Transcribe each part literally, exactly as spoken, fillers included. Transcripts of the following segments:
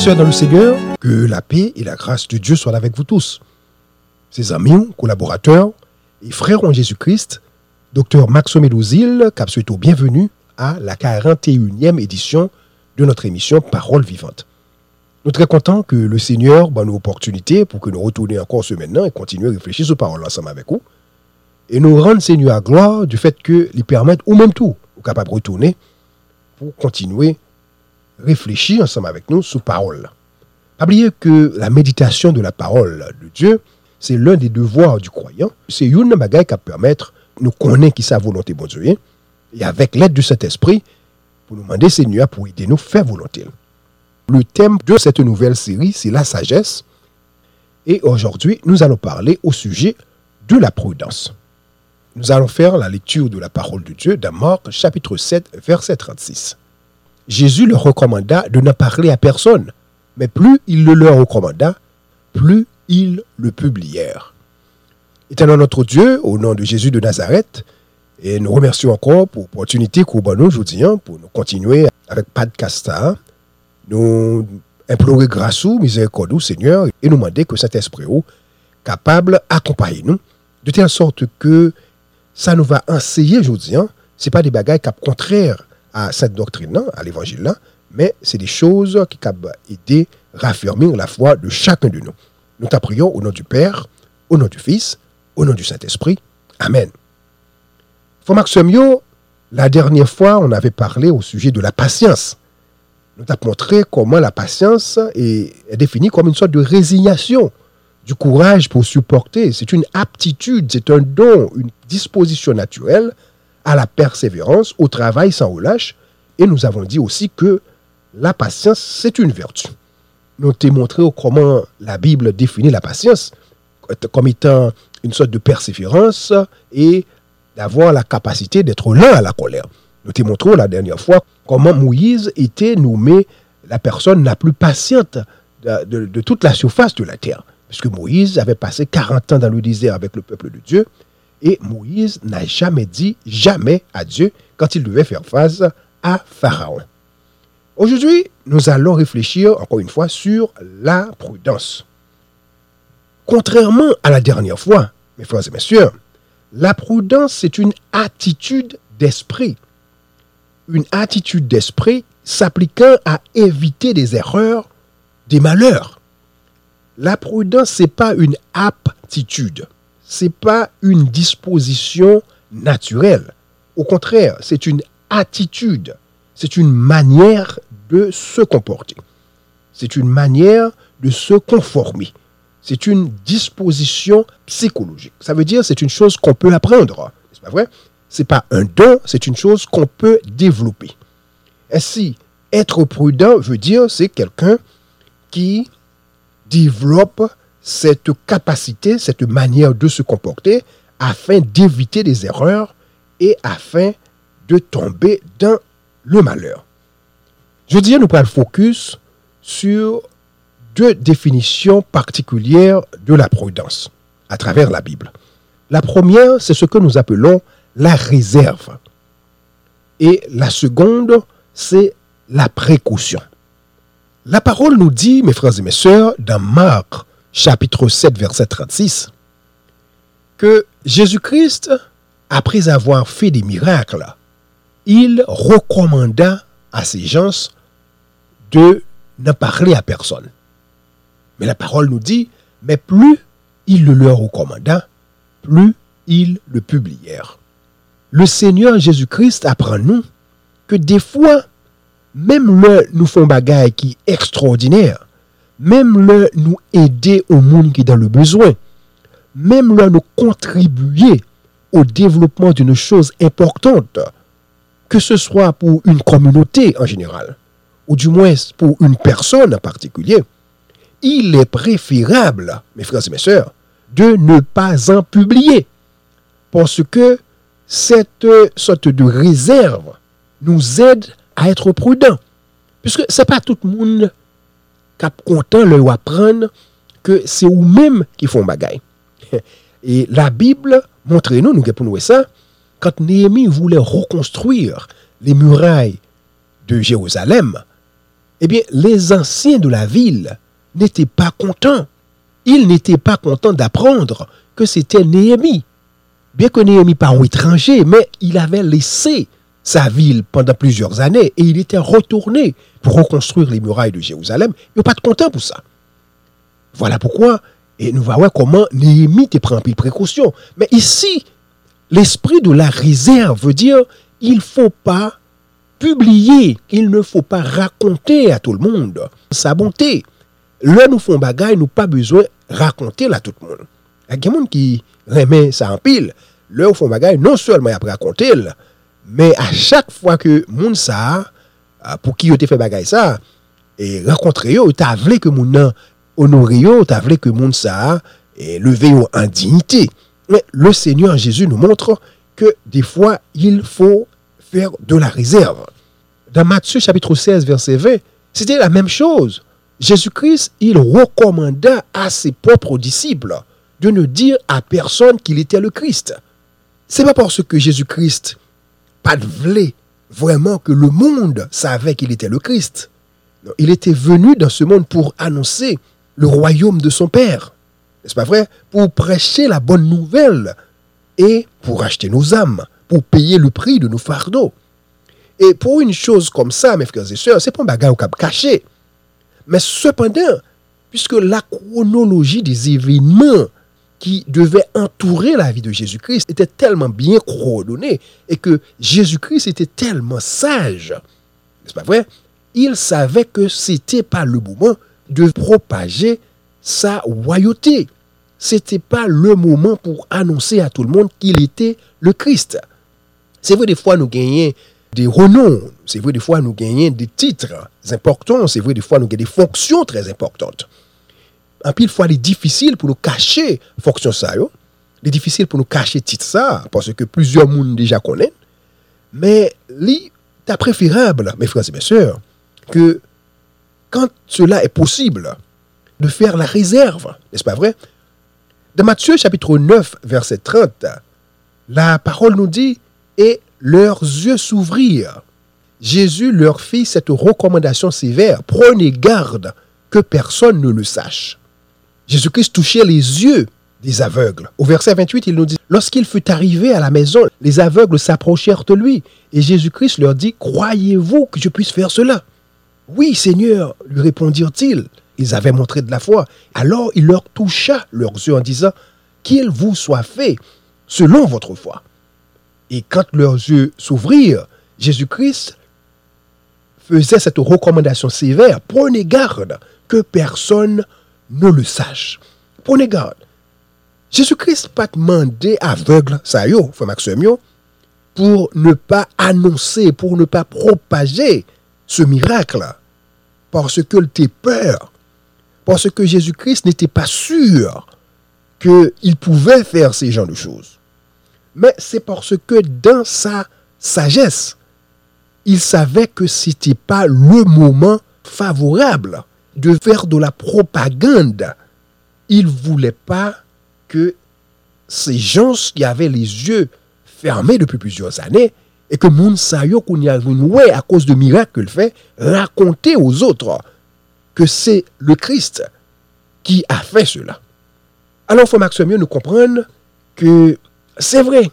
sœurs dans le Seigneur, que la paix et la grâce de Dieu soient avec vous tous. Ses amis, collaborateurs et frères en Jésus-Christ, docteur Maxime Médozil, cap souhaite bienvenue à la quarante et unième édition de notre émission Parole vivante. Nous sommes très contents que le Seigneur ait nous opportunité pour que nous retournions encore ce maintenant et continuer à réfléchir sur parole ensemble avec vous. Et nous rendre Seigneur à gloire du fait que lui permettent, ou même tout, ou capable de retourner pour continuer à réfléchir ensemble avec nous sur parole. Pas oublier que la méditation de la parole de Dieu, c'est l'un des devoirs du croyant. C'est une bagaille qui permet de nous connaître qui sa volonté bon Dieu. Et avec l'aide du Saint-Esprit, pour nous demander Seigneur pour aider nous faire volonté. Le thème de cette nouvelle série, c'est la sagesse. Et aujourd'hui, nous allons parler au sujet de la prudence. Nous allons faire la lecture de la parole de Dieu dans Marc, chapitre sept, verset trente-six. Jésus leur recommanda de ne parler à personne, mais plus il le leur recommanda, plus ils le publièrent. Éternel notre Dieu, au nom de Jésus de Nazareth, et nous remercions encore pour l'opportunité qu'on a nous aujourd'hui pour nous continuer avec podcast. Nous implorer grâce ou miséricorde au Seigneur et nous demander que cet esprit est capable d'accompagner nous de telle sorte que ça nous va enseigner aujourd'hui. Ce n'est pas des bagages qui sont contraires à cette doctrine, à l'évangile, mais c'est des choses qui peuvent aider à raffermir la foi de chacun de nous. Nous te prions au nom du Père, au nom du Fils, au nom du Saint-Esprit. Amen. Frère Maxime, la dernière fois, on avait parlé au sujet de la patience. Nous t'avons montré comment la patience est, est définie comme une sorte de résignation, du courage pour supporter. C'est une aptitude, c'est un don, une disposition naturelle à la persévérance, au travail sans relâche. Et nous avons dit aussi que la patience, c'est une vertu. Nous t'avons montré comment la Bible définit la patience comme étant une sorte de persévérance et d'avoir la capacité d'être lent à la colère. Nous t'ai montré la dernière fois comment Moïse était nommé la personne la plus patiente de, de, de toute la surface de la terre. Puisque Moïse avait passé quarante ans dans le désert avec le peuple de Dieu. Et Moïse n'a jamais dit jamais à Dieu quand il devait faire face à Pharaon. Aujourd'hui, nous allons réfléchir encore une fois sur la prudence. Contrairement à la dernière fois, mes frères et mes sœurs, la prudence, c'est une attitude d'esprit. Une attitude d'esprit s'appliquant à éviter des erreurs, des malheurs. La prudence, ce n'est pas une aptitude, ce n'est pas une disposition naturelle. Au contraire, c'est une attitude, c'est une manière de se comporter. C'est une manière de se conformer. C'est une disposition psychologique. Ça veut dire que c'est une chose qu'on peut apprendre, n'est-ce pas vrai? Ce n'est pas un don, c'est une chose qu'on peut développer. Ainsi, être prudent veut dire c'est quelqu'un qui développe cette capacité, cette manière de se comporter afin d'éviter des erreurs et afin de tomber dans le malheur. Je dirais nous prenons le focus sur deux définitions particulières de la prudence à travers la Bible. La première, c'est ce que nous appelons la réserve. Et la seconde, c'est la précaution. La parole nous dit, mes frères et mes sœurs, dans Marc, chapitre sept, verset trente-six, que Jésus-Christ, après avoir fait des miracles, il recommanda à ces gens de ne parler à personne. Mais la parole nous dit, mais plus il le leur recommanda, plus ils le publièrent. Le Seigneur Jésus-Christ apprend nous que des fois, même le nous font bagaille qui est extraordinaire, même le nous aider au monde qui est dans le besoin, même le nous contribuer au développement d'une chose importante, que ce soit pour une communauté en général, ou du moins pour une personne en particulier, il est préférable, mes frères et mes sœurs, de ne pas en publier. Parce que cette sorte de réserve nous aide à être prudents. Puisque ce n'est pas tout le monde qui est content de apprendre que c'est eux-mêmes qui font bagaille. Et la Bible montre nous, nous pour nous ça, quand Néhémie voulait reconstruire les murailles de Jérusalem, eh bien, les anciens de la ville n'étaient pas contents. Ils n'étaient pas contents d'apprendre que c'était Néhémie. Bien que Néhémie pas un étranger, mais il avait laissé sa ville pendant plusieurs années et il était retourné pour reconstruire les murailles de Jérusalem. Ils n'ont pas de content pour ça. Voilà pourquoi, et nous voyons comment Néhémie te prend pile précaution. Mais ici, l'esprit de la réserve veut dire il ne faut pas publier, il ne faut pas raconter à tout le monde sa bonté. Là, nous faisons bagaille, nous pas besoin de raconter à tout le monde. Il y a des gens qui remet ça en pile. Là, nous faisons bagaille, non seulement après raconter, mais à chaque fois que moun ça, pour qui vous fait bagaille ça, et rencontrer vous, t'as voulu que moun honorer vous, t'as voulu que moun ça, et lever en dignité. Mais le Seigneur Jésus nous montre que des fois, il faut faire de la réserve. Dans Matthieu chapitre seize, verset vingt, c'était la même chose. Jésus-Christ, il recommanda à ses propres disciples de ne dire à personne qu'il était le Christ. C'est pas parce que Jésus-Christ pas de voulait vraiment que le monde savait qu'il était le Christ. Non, il était venu dans ce monde pour annoncer le royaume de son Père. N'est-ce pas vrai? Pour prêcher la bonne nouvelle et pour acheter nos âmes, pour payer le prix de nos fardeaux. Et pour une chose comme ça, mes frères et sœurs, c'est pas un bagage au cap caché. Mais cependant, puisque la chronologie des événements qui devaient entourer la vie de Jésus-Christ était tellement bien coordonnée et que Jésus-Christ était tellement sage, n'est-ce pas vrai? Il savait que c'était pas le moment de propager sa royauté. C'était pas le moment pour annoncer à tout le monde qu'il était le Christ. C'est vrai, des fois, nous gagnons des renoms. C'est vrai, des fois, nous gagnons des titres importants. C'est vrai, des fois, nous gagnons des fonctions très importantes. En pile fois, il est difficile pour nous cacher fonction ça. Yo. Il est difficile pour nous cacher titre ça, parce que plusieurs monde déjà connaissent. Mais, il est préférable, mes frères et mes sœurs, que quand cela est possible, de faire la réserve, n'est-ce pas vrai? Dans Matthieu chapitre neuf, verset trente, la parole nous dit « Et leurs yeux s'ouvrirent. Jésus leur fit cette recommandation sévère. Prenez garde que personne ne le sache. » Jésus-Christ touchait les yeux des aveugles. Au verset vingt-huit, il nous dit « Lorsqu'il fut arrivé à la maison, les aveugles s'approchèrent de lui. Et Jésus-Christ leur dit « Croyez-vous que je puisse faire cela ?» ?»« Oui, Seigneur, lui répondirent-ils. » Ils avaient montré de la foi. Alors il leur toucha leurs yeux en disant « Qu'il vous soit fait selon votre foi. » Et quand leurs yeux s'ouvrirent, Jésus-Christ faisait cette recommandation sévère. Prenez garde que personne ne le sache. Prenez garde. Jésus-Christ n'a pas demandé aveugle, ça yo, frère Maxime, pour ne pas annoncer, pour ne pas propager ce miracle. Parce que il était peur. Parce que Jésus-Christ n'était pas sûr qu'il pouvait faire ces genres de choses. Mais c'est parce que dans sa sagesse, il savait que ce n'était pas le moment favorable de faire de la propagande. Il ne voulait pas que ces gens qui avaient les yeux fermés depuis plusieurs années et que moun sa yo qu'on y a ouais à cause de miracles qu'il fait, raconter aux autres que c'est le Christ qui a fait cela. Alors, il faut Maxime nous comprendre que c'est vrai.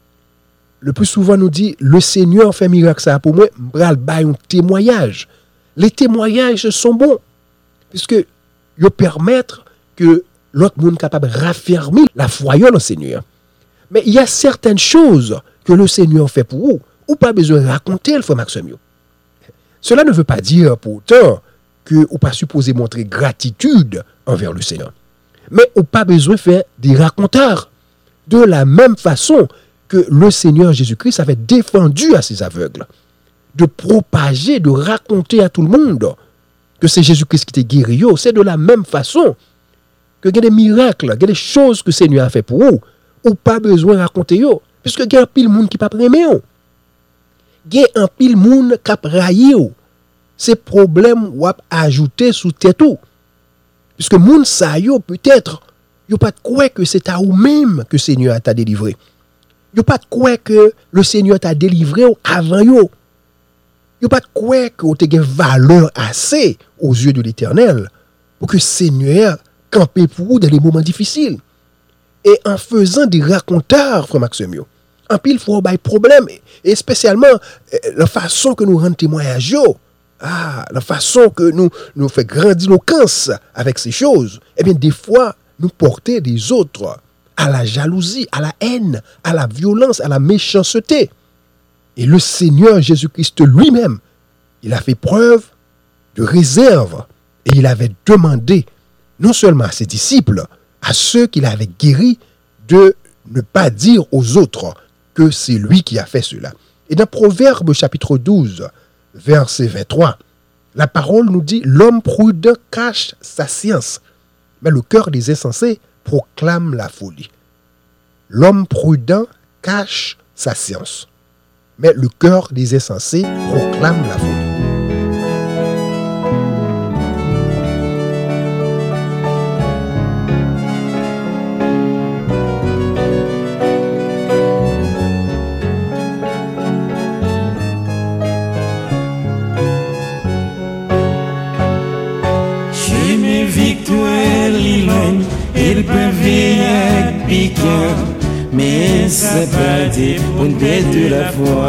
Le plus souvent, nous dit, le Seigneur fait miracle ça pour moi, m'bral bay un témoignage. Les témoignages sont bons, puisque ils permettent que l'autre monde capable de raffermir la foi dans le Seigneur. Mais il y a certaines choses que le Seigneur fait pour vous, ou pas besoin de raconter, il faut Maxime. Cela ne veut pas dire pour autant que ou pas supposé montrer gratitude envers le Seigneur. Mais ou pas besoin de faire des raconteurs. De la même façon que le Seigneur Jésus-Christ avait défendu à ses aveugles de propager, de raconter à tout le monde que c'est Jésus-Christ qui était guéri. C'est de la même façon que il y a des miracles, il y a des choses que le Seigneur a fait pour vous, ou pas besoin de raconter yo, puisque il y a un pile monde qui pas aimer yo. Il y a un pile monde qui a raillé yo. Ces problèmes ou ajouter sous tête ou. Puisque moun sa yo peut-être yo pas de quoi que c'est à ou même que le Seigneur t'a délivré. Yo pas de quoi que le Seigneur t'a délivré avant yo. Yo pas de quoi que vous avez valeur assez aux yeux de l'Éternel pour que Seigneur campe pour vous dans les moments difficiles. Et en faisant des racontars, frère Maxime, en pile, il faut avoir des problèmes. Et spécialement, la façon que nous rendons témoignage, ah, la façon que nous nous fait grandiloquence avec ces choses, eh bien, des fois, nous porter des autres à la jalousie, à la haine, à la violence, à la méchanceté. Et le Seigneur Jésus-Christ lui-même, il a fait preuve de réserve et il avait demandé non seulement à ses disciples, à ceux qu'il avait guéris, de ne pas dire aux autres que c'est lui qui a fait cela. Et dans Proverbe chapitre douze, verset vingt-trois, la parole nous dit « L'homme prudent cache sa science, mais le cœur des insensés proclame la folie. » L'homme prudent cache sa science, mais le cœur des insensés proclame la folie. Il peut vivre piquant, mais c'est pas dit pour de la foi.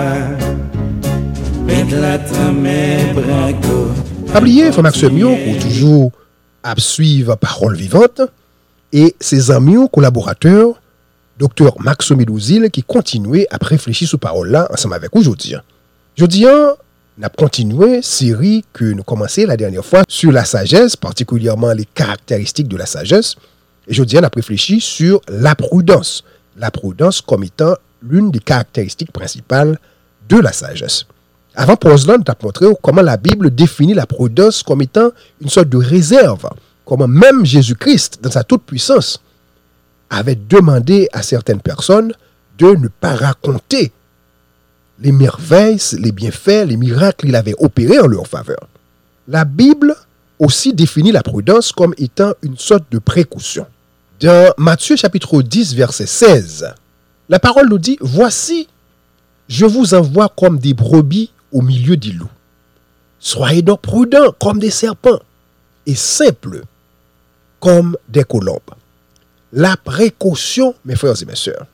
Mettre la trame braco. Oubliez, frère Maxime, ou toujours à suivre parole vivante, et ses amis ou collaborateurs, docteur Maxime Edouzil, qui continuait à réfléchir sur parole là ensemble avec aujourd'hui. Aujourd'hui, on a continué série que nous commençons la dernière fois sur la sagesse, particulièrement les caractéristiques de la sagesse. Et je dis, on a réfléchi sur la prudence. La prudence comme étant l'une des caractéristiques principales de la sagesse. Avant pause là, nous avons montré comment la Bible définit la prudence comme étant une sorte de réserve. Comment même Jésus-Christ, dans sa toute-puissance, avait demandé à certaines personnes de ne pas raconter les merveilles, les bienfaits, les miracles qu'il avait opérés en leur faveur. La Bible aussi définit la prudence comme étant une sorte de précaution. Dans Matthieu chapitre dix, verset seize, la parole nous dit « Voici, je vous envoie comme des brebis au milieu des loups. Soyez donc prudents comme des serpents et simples comme des colombes. » La précaution, mes frères et mes sœurs.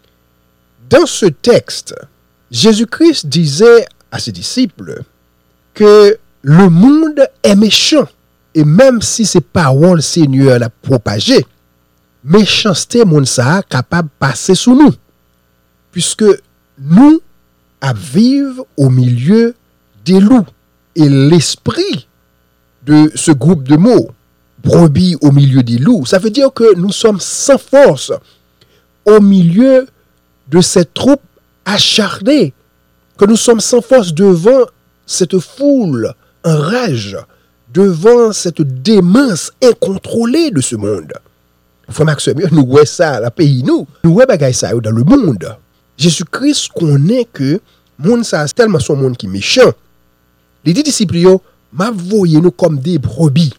Dans ce texte, Jésus-Christ disait à ses disciples que le monde est méchant. Et même si ces paroles Seigneur l'a propagé, méchanceté moun sa capable de passer sous nous. Puisque nous à vivre au milieu des loups. Et l'esprit de ce groupe de mots, brebis au milieu des loups, ça veut dire que nous sommes sans force au milieu de cette troupe acharnée, que nous sommes sans force devant cette foule en rage, devant cette démence incontrôlée de ce monde. Frère Maxime, nous voyons ça, la pays nous, nous voyons ça dans le monde. Jésus-Christ connaît que le monde, ça, c'est tellement son monde qui est méchant. Les dix disciples, m'a voyé nous comme des brebis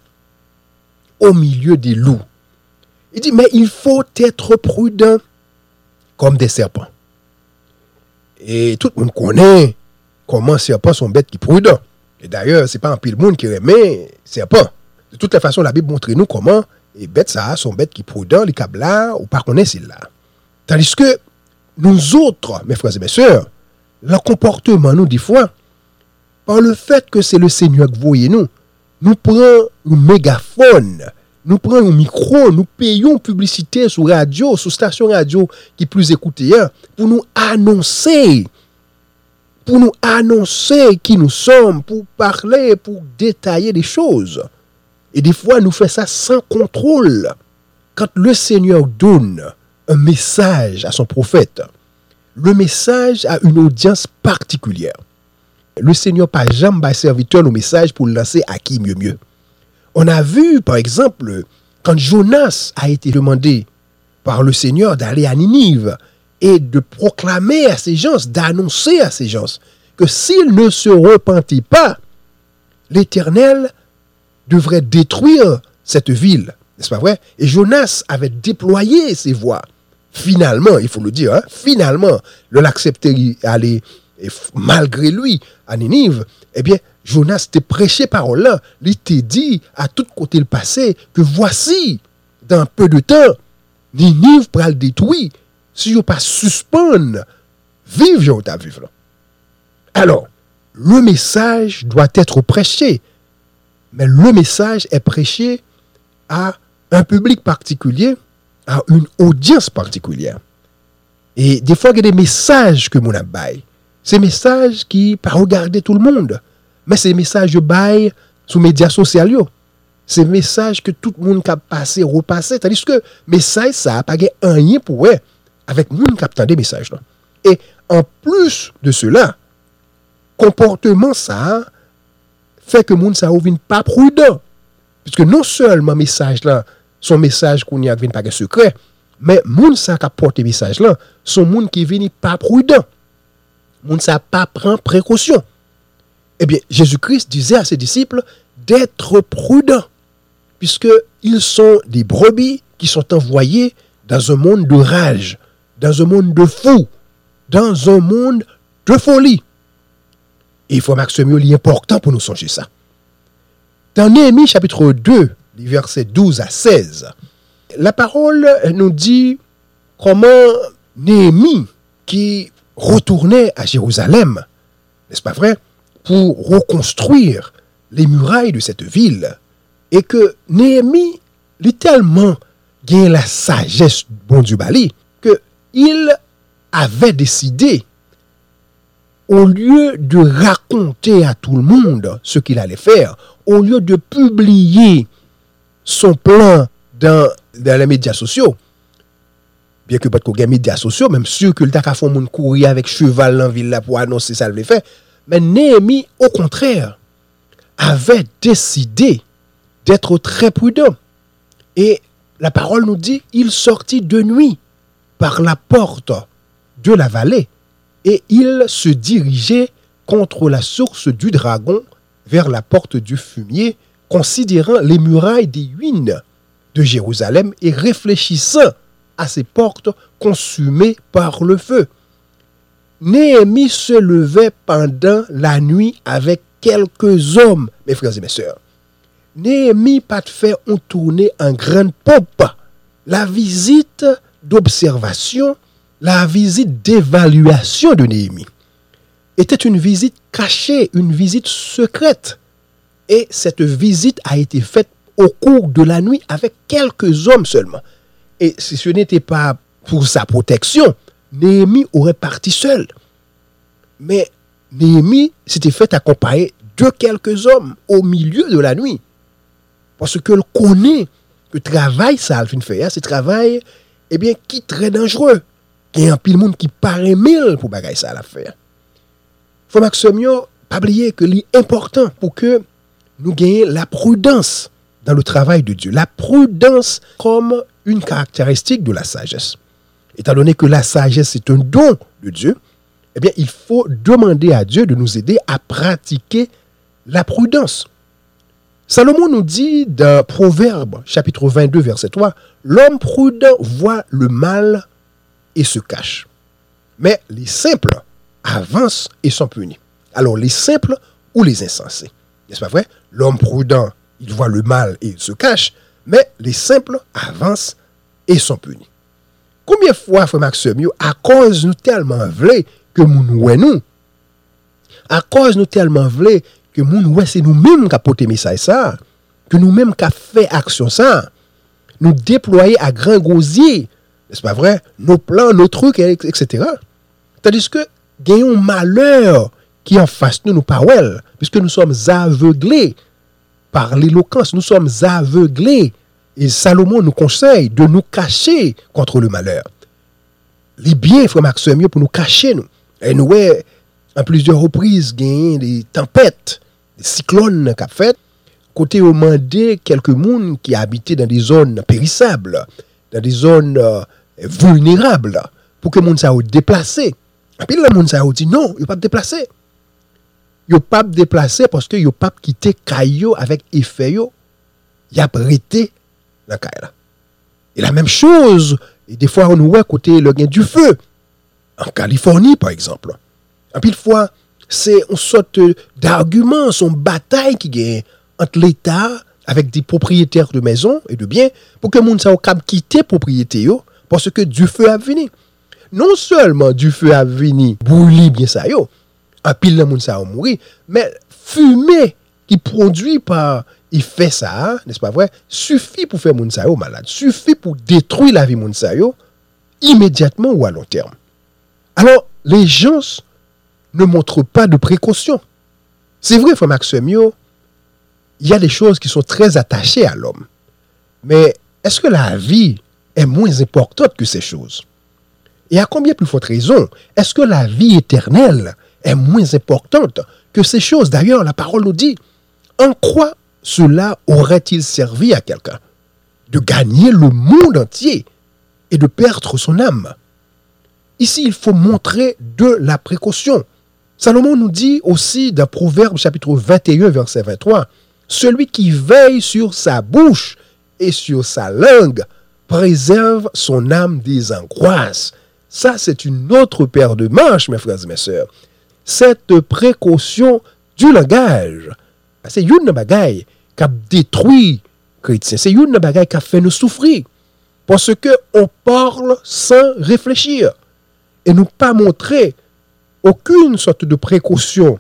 au milieu des loups. Il dit, mais il faut être prudent comme des serpents. Et tout le monde connaît comment serpents sont bêtes qui prudents. Et d'ailleurs, ce n'est pas un pile monde qui remet serpents. De toute façon, la Bible montre nous comment les bêtes ça sont bêtes qui prudents, les câblards, ou pas connaissent là. Tandis que nous autres, mes frères et mes sœurs, le comportement, nous, des fois, par le fait que c'est le Seigneur qui voyez nous, nous prenons un mégaphone, nous prenons un micro, nous payons publicité sur radio, sur station radio qui plus écoutée, hein, pour nous annoncer, pour nous annoncer qui nous sommes, pour parler, pour détailler des choses. Et des fois, nous faisons ça sans contrôle. Quand le Seigneur donne un message à son prophète, le message a une audience particulière. Le Seigneur pas jamais serviteur le message pour le lancer à qui mieux mieux. On a vu, par exemple, quand Jonas a été demandé par le Seigneur d'aller à Ninive et de proclamer à ces gens, d'annoncer à ces gens que s'ils ne se repentaient pas, l'Éternel devrait détruire cette ville. N'est-ce pas vrai? Et Jonas avait déployé ses voix. Finalement, il faut le dire, hein, finalement, le l'accepter aller et f- malgré lui, à Ninive, eh bien, Jonas t'a prêché parole là, il t'a dit à tout côté le passé que voici, dans peu de temps, Ninive pral le détruire si vous pas suspendre, vivre, je t'a vivre là. Alors, le message doit être prêché, mais le message est prêché à un public particulier, à une audience particulière. Et des fois, il y a des messages que mon a bail. Ces messages qui pas regarder tout le monde, mais ces messages de bail sur les médias sociaux. Ces messages que tout le monde a passé, repassé. Tandis que message, ça n'a pas rien pour eux avec le monde qui a des messages. Là. Et en plus de cela, comportement ça fait que le monde ça ne pas prudent. Puisque non seulement message là, son message qu'on y a pas de secret, mais moun ça qui porte message là, son monde qui vient pas prudent. Moun ça pas prend précaution. Eh bien, Jésus-Christ disait à ses disciples d'être prudents, puisque ils sont des brebis qui sont envoyés dans un monde de rage, dans un monde de fous, dans un monde de folie. Et il faut Maxime, il est important pour nous songer ça. Dans Néhémie chapitre deux, les versets douze à seize, la parole nous dit comment Néhémie, qui retournait à Jérusalem, n'est-ce pas vrai, pour reconstruire les murailles de cette ville, et que Néhémie, littéralement, gagne la sagesse du bon Dieu Bali, qu'il avait décidé, au lieu de raconter à tout le monde ce qu'il allait faire, au lieu de publier son plan dans, dans les médias sociaux, bien que pas de les médias sociaux, même sûr que le t'a fait mon courir avec cheval dans la ville là pour annoncer ça le fait, mais Néhémie, au contraire, avait décidé d'être très prudent. Et la parole nous dit, il sortit de nuit par la porte de la vallée et il se dirigeait contre la source du dragon vers la porte du fumier, considérant les murailles des ruines de Jérusalem et réfléchissant à ces portes consumées par le feu. Néhémie se levait pendant la nuit avec quelques hommes, mes frères et mes sœurs. Néhémie pas de fait on tournait en grande pompe. La visite d'observation, la visite d'évaluation de Néhémie était une visite cachée, une visite secrète. Et cette visite a été faite au cours de la nuit avec quelques hommes seulement. Et si ce n'était pas pour sa protection, Néhémie aurait parti seul. Mais Néhémie s'était fait accompagner de quelques hommes au milieu de la nuit. Parce que le connaît que le travail, ça a fait, ce travail, eh bien, qui est très dangereux. Il y a un pile monde qui paraît mille pour bagaille ça à la faire. Faut Maximio, pas oublier que l'important pour que nous gagnions la prudence dans le travail de Dieu. La prudence comme une caractéristique de la sagesse. Étant donné que la sagesse est un don de Dieu, eh bien, il faut demander à Dieu de nous aider à pratiquer la prudence. Salomon nous dit dans Proverbe, chapitre vingt-deux, verset trois, « L'homme prudent voit le mal et se cache. Mais les simples avancent et sont punis. » Alors, les simples ou les insensés. N'est-ce pas vrai? L'homme prudent, il voit le mal et il se cache, mais les simples avancent et sont punis. Combien de fois, frère Maxime, à cause nous tellement vle que nous nous, à cause nous tellement vle que nous c'est nous-mêmes qui porté message ça, que nous-mêmes qui fait action ça, nous déployer à grand gosier, n'est-ce pas vrai, nos plans, nos trucs, et cetera. Tandis que gagnons malheur qui en face nous nous parole, puisque nous sommes aveuglés par l'éloquence, nous sommes aveuglés. Et Salomon nous conseille de nous cacher contre le malheur. Les biens, frère Maxime, pour nous cacher, nous. Et nous, ouais, en plusieurs reprises, gagné des tempêtes, des cyclones qu'a fait, côté au mandé quelques monde qui habitaient dans des zones périssables, dans des zones euh, vulnérables, pour que monde ça soit déplacé. Et puis le monde ça dit non, il ne pas déplacer. Il ne pas déplacer parce que il pas quitter caillou avec effet yo. Il a prêté la caille. Et la même chose, et des fois on voit côté le gain du feu en Californie par exemple. En pile fois, c'est une sorte d'argument, son bataille qui gagne entre l'État avec des propriétaires de maisons et de biens pour que moun sa ou kap quitter propriété yo parce que du feu a venu. Non seulement du feu a venu brûler bien ça yo, en pile le moun sa ou mourir, mais fumée qui produit par il fait ça, n'est-ce pas vrai, suffit pour faire moun sa ou malade, suffit pour détruire la vie moun sa yo immédiatement ou à long terme. Alors, les gens ne montrent pas de précaution. C'est vrai, frère Maxime, il y a des choses qui sont très attachées à l'homme. Mais est-ce que la vie est moins importante que ces choses? Et à combien plus forte raison, est-ce que la vie éternelle est moins importante que ces choses? D'ailleurs, la parole nous dit, en quoi cela aurait-il servi à quelqu'un de gagner le monde entier et de perdre son âme? Ici, il faut montrer de la précaution. Salomon nous dit aussi dans Proverbe chapitre vingt et un, verset vingt-trois, « Celui qui veille sur sa bouche et sur sa langue préserve son âme des angoisses. » Ça, c'est une autre paire de manches, mes frères et mes sœurs. Cette précaution du langage, c'est une bagaille qui a détruit les chrétiens. C'est une bagaille qui a fait nous souffrir. Parce qu'on parle sans réfléchir. Et nous pas montrer aucune sorte de précaution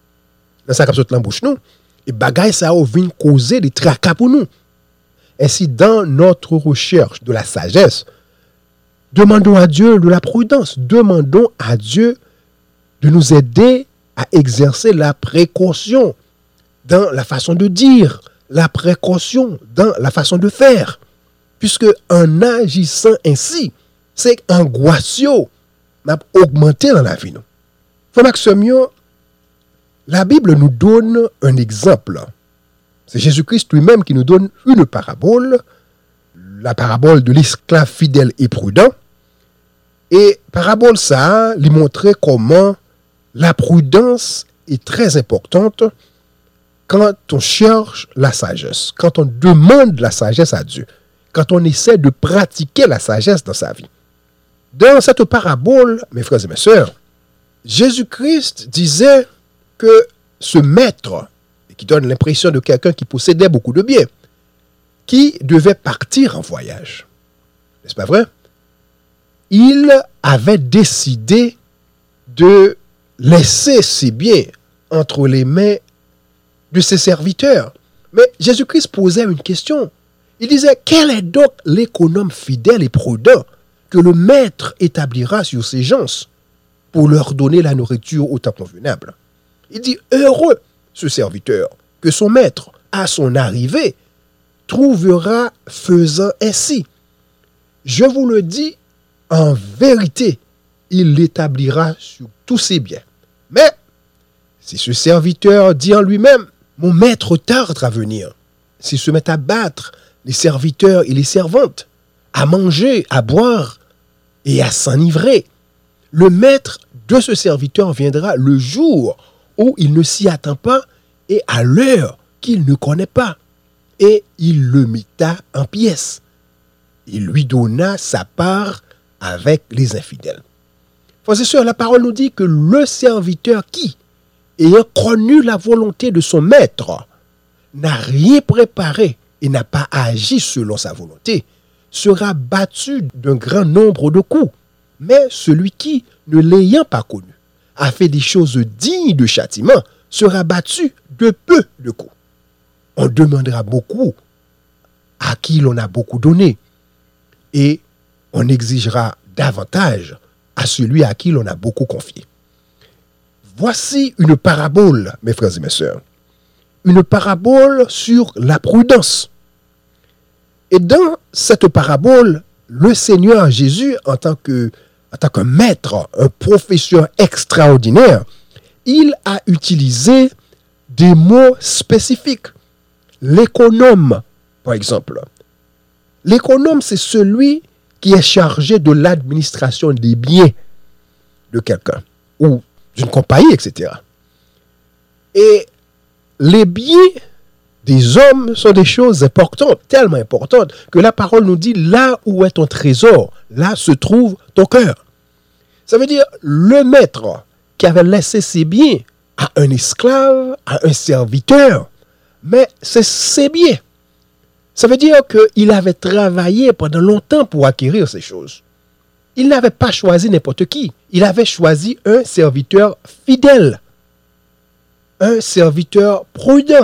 dans sa capsule de bouche nous. Et bagaille ça vient causer des tracas pour nous. Ainsi, dans notre recherche de la sagesse, demandons à Dieu de la prudence. Demandons à Dieu de nous aider à exercer la précaution dans la façon de dire, la précaution dans la façon de faire. Puisque en agissant ainsi, c'est angoissio n'a augmenté dans la vie. Frère Maxime, la Bible nous donne un exemple. C'est Jésus-Christ lui-même qui nous donne une parabole, la parabole de l'esclave fidèle et prudent. Et parabole ça, lui montrait comment la prudence est très importante quand on cherche la sagesse, quand on demande la sagesse à Dieu, quand on essaie de pratiquer la sagesse dans sa vie. Dans cette parabole, mes frères et mes sœurs, Jésus-Christ disait que ce maître, qui donne l'impression de quelqu'un qui possédait beaucoup de biens, qui devait partir en voyage, n'est-ce pas vrai? Il avait décidé de laisser ses biens entre les mains de ses serviteurs. Mais Jésus-Christ posait une question. Il disait, quel est donc l'économe fidèle et prudent que le maître établira sur ses gens pour leur donner la nourriture au temps convenable? Il dit, heureux ce serviteur que son maître, à son arrivée, trouvera faisant ainsi. Je vous le dis, en vérité, il l'établira sur tous ses biens. Mais, si ce serviteur dit en lui-même, mon maître tarde à venir, s'il se met à battre les serviteurs et les servantes, à manger, à boire et à s'enivrer, le maître de ce serviteur viendra le jour où il ne s'y attend pas et à l'heure qu'il ne connaît pas. Et il le mita en pièces. Il lui donna sa part avec les infidèles. Frères et sœurs, la parole nous dit que le serviteur qui, ayant connu la volonté de son maître, n'a rien préparé et n'a pas agi selon sa volonté, sera battu d'un grand nombre de coups. Mais celui qui, ne l'ayant pas connu, a fait des choses dignes de châtiment, sera battu de peu de coups. On demandera beaucoup à qui l'on a beaucoup donné et on exigera davantage à celui à qui l'on a beaucoup confié. Voici une parabole, mes frères et mes sœurs. Une parabole sur la prudence. Et dans cette parabole, le Seigneur Jésus, en tant que, en tant que maître, un professeur extraordinaire, il a utilisé des mots spécifiques. L'économe, par exemple. L'économe, c'est celui qui est chargé de l'administration des biens de quelqu'un ou d'une compagnie, et cetera. Et les biens des hommes sont des choses importantes, tellement importantes, que la parole nous dit, là où est ton trésor, là se trouve ton cœur. Ça veut dire, le maître qui avait laissé ses biens à un esclave, à un serviteur. Mais c'est ses biens. Ça veut dire qu'il avait travaillé pendant longtemps pour acquérir ces choses. Il n'avait pas choisi n'importe qui. Il avait choisi un serviteur fidèle, un serviteur prudent.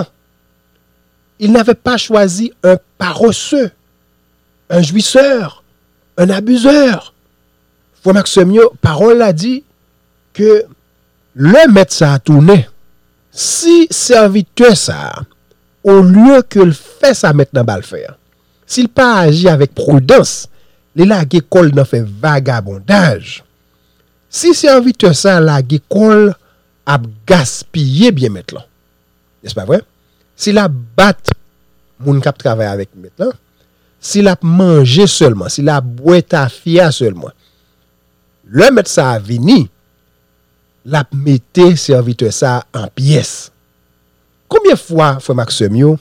Il n'avait pas choisi un paresseux, un jouisseur, un abuseur. Frère Maximio, parole a dit que le maître ça a tourné. Si serviteur ça, au lieu que le fait ça maintenant va le faire, s'il pas agi avec prudence, les lagues col n'a fait vagabondage. Si serviteur ça lagues col a gaspillé bien maintenant. N'est-ce pas vrai? S'il a battu moun k'ap travaille avec maintenant, s'il a mangé seulement, s'il a boit ta fia seulement, le maître ça a vini, l'a mette serviteur ça en pièces. Combien de fois, frère Maximio,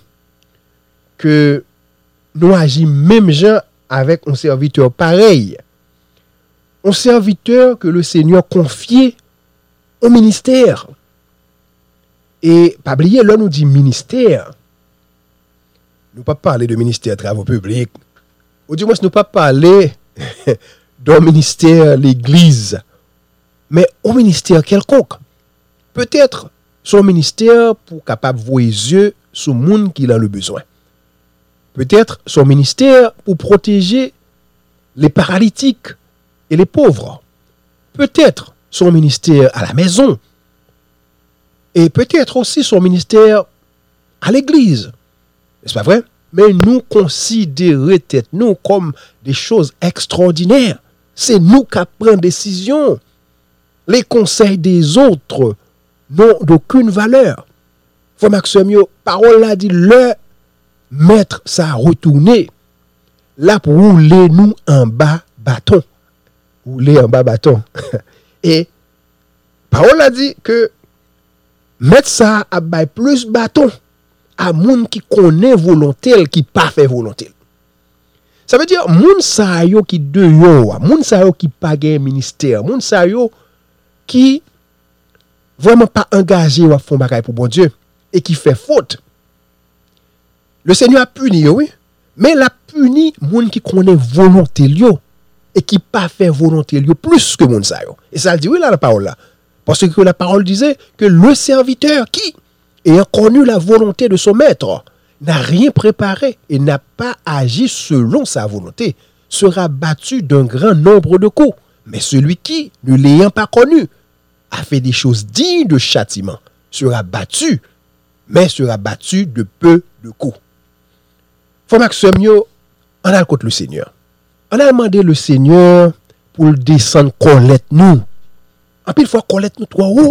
que nous agissons même gens avec un serviteur pareil, un serviteur que le Seigneur confiait au ministère. Et pas oublier, là nous dit ministère. Nous ne pas parler de ministère des travaux publics. Ou du moins, nous ne pas parler d'un ministère l'église, mais au ministère quelconque. Peut-être son ministère pour capable voir les yeux sur le monde qui a le besoin. Peut-être son ministère pour protéger les paralytiques et les pauvres. Peut-être son ministère à la maison. Et peut-être aussi son ministère à l'église. N'est-ce pas vrai? Mais nous considérons tête nous comme des choses extraordinaires. C'est nous qui prenons décision. Les conseils des autres n'ont d'aucune valeur. Frère Maximio, parole a dit, le maître ça a retourné. Là pour rouler nous en bas bâton. Rouler en bas bâton. Et parole a dit que maître ça a bail plus bâton à moun qui connaît volonté, qui pas fait volonté. Ça veut dire moun sa yo qui de yo, moun sa yo qui pas gain ministère, moun sa yo qui vraiment pas engagé ou font bagay pour bon Dieu et qui fait faute. Le Seigneur a puni oui, mais il a puni moun qui connaît volonté yo et qui pas fait volonté yo plus que moun sa yo. Et ça le dit oui là la parole là. Parce que la parole disait que le serviteur qui, ayant connu la volonté de son maître, n'a rien préparé et n'a pas agi selon sa volonté, sera battu d'un grand nombre de coups. Mais celui qui, ne l'ayant pas connu, a fait des choses dignes de châtiment, sera battu, mais sera battu de peu de coups. Frère Maximio, on a le contre le Seigneur. On a demandé le Seigneur pour le descendre collecte nous. En pile fois collecte nous trois hauts.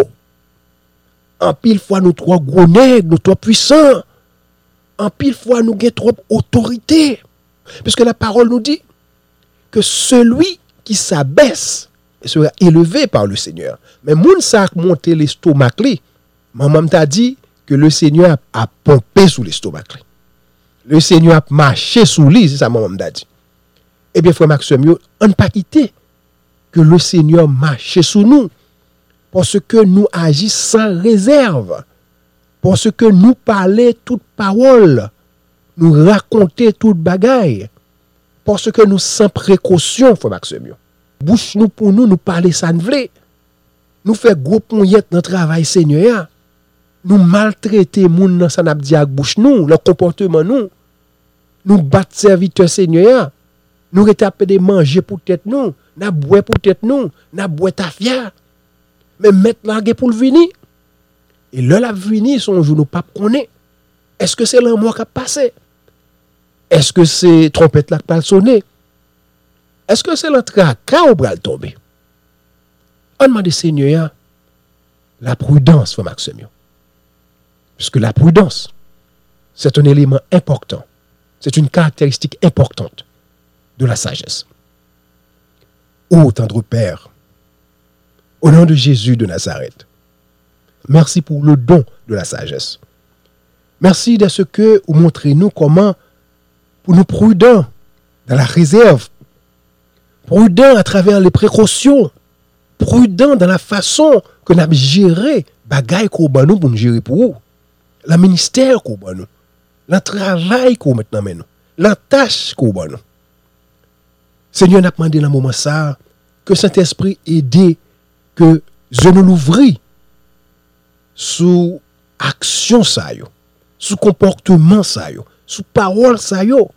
En pile fois nous trois gros nègres, nous trois puissants. En pile fois nous avons trop autorité. Puisque la parole nous dit que celui qui s'abaisse sera élevé par le Seigneur. Mais moun sa monté l'estomac li. Maman t'a dit que le Seigneur a, a pompé sous l'estomac li. Le Seigneur a marché sous lui, c'est ça maman t'a dit. Eh bien frère Maximio, on ne pas quitter que le Seigneur marche sous nous. Parce que nous agissons sans réserve. Parce que nous parlons toute parole. Nous racontons toute bagaille. Parce que nous sans précaution, frère Maximio. Bouche nous pour nous, nous parler sans vle. Nous faisons gros ponyette dans le travail Seigneur. Nous maltraitons moun dans san abdi ak bouche nous, le comportement nous. Nous battons serviteurs Seigneur. Nous retapons des manger pour tête nous. Nous boire pour tête nous. Nous boire ta fia. Mais maintenant, pour le venir. Et là, la venir, son jour, nous pas connaît. Est-ce que c'est l'amour qui a passé? Est-ce que c'est trompette là qui a sonné? Est-ce que c'est l'entrée à cas ou bral tomber? On demande Seigneur la prudence, frère Maximio. Puisque la prudence, c'est un élément important. C'est une caractéristique importante de la sagesse. Ô tendre Père, au nom de Jésus de Nazareth, merci pour le don de la sagesse. Merci de ce que vous montrez-nous comment, pour nous prudents dans la réserve, prudents à travers les précautions, prudent dans la façon que nous avons géré bagaille qu'on ba nous pour nous gérer pour nous. Le ministère qu'on ba nous. Le travail qu'on maintenant nous. La tâche qu'on ba nous. Seigneur n'a demandé dans le moment ça que Saint-Esprit aide que je nous l'ouvre sous action ça yo, sous comportement ça yo, sous parole ça yo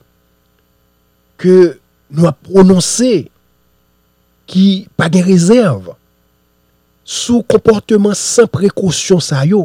que nous a prononcé qui pas de réserve sous comportement sans précaution ça yo,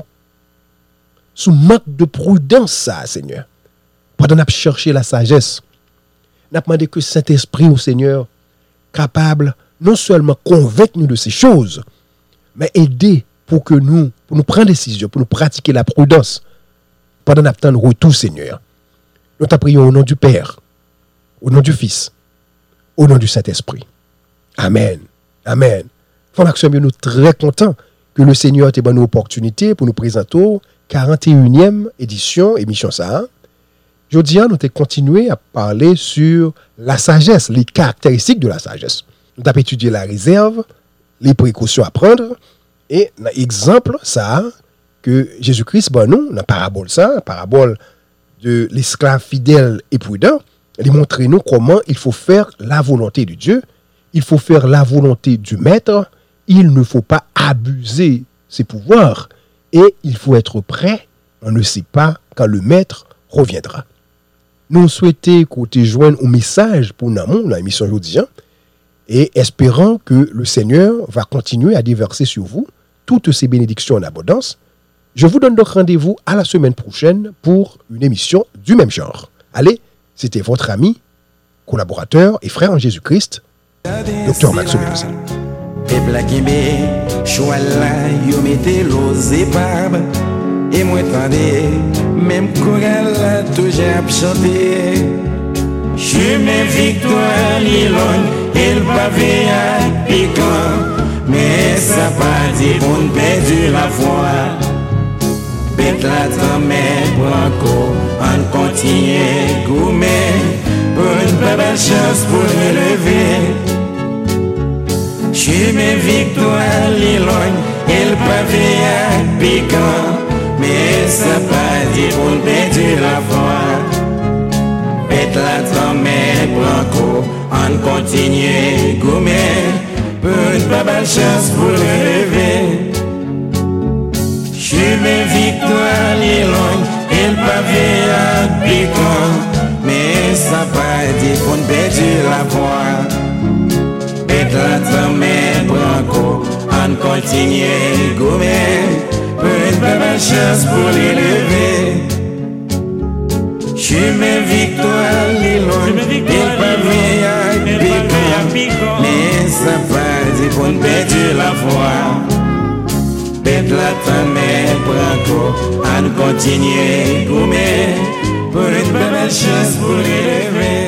sous manque de prudence ça Seigneur. Pendant n'a chercher la sagesse, n'a demandé que Saint-Esprit au Seigneur capable non seulement convaincre nous de ces choses, mais aider pour que nous, pour nous prendre des décisions, pour nous pratiquer la prudence pendant notre retour, Seigneur. Nous te prions au nom du Père, au nom du Fils, au nom du Saint-Esprit. Amen. Amen. Frère Maxime, nous sommes très contents que le Seigneur ait donné une opportunité pour nous présenter la quarante et unième édition, émission ça. Aujourd'hui, nous avons continué à parler sur la sagesse, les caractéristiques de la sagesse. Nous avons étudié la réserve, les précautions à prendre, et l'exemple, ça, que Jésus-Christ, ben nous, dans la parabole, ça, la parabole de l'esclave fidèle et prudent, il montre nous comment il faut faire la volonté de Dieu, il faut faire la volonté du maître, il ne faut pas abuser ses pouvoirs, et il faut être prêt, on ne sait pas quand le maître reviendra. Nous souhaitons qu'on te joigne au message pour nous, dans l'émission aujourd'hui, et espérant que le Seigneur va continuer à déverser sur vous toutes ces bénédictions en abondance. Je vous donne donc rendez-vous à la semaine prochaine pour une émission du même genre. Allez, c'était votre ami, collaborateur et frère en Jésus-Christ, docteur Maxime Melouzil. Peuple qui me choix là, yo mettez l'os éparbes et moi tendez, même chorale là toujours chanter. Chemin victoire l'ilon, il pavé à piquant, mais ça pas dit qu'on perd la foi. Bête la tremée, branco, on continue gourmet, pour une belle chance pour me lever. Chemin victoire l'ilon, il pavé à piquant, mais ça pas dit qu'on perd la foi. Bête la tremée, branco, on continue gourmet, pour une belle chance pour me lever. Chemin victoire l'ilon, il pavé à piquant, mais ça pas dit qu'on perd la foi. Bête la tremée, branco, on continue gourmet, pour une belle chance pour les lever. Chemin victoire l'ilon, il pavé à piquant, mais ça pas dit qu'on perd la foi. Bête la tremée, branco, on continue gourmet, pour une belle chance pour les lever.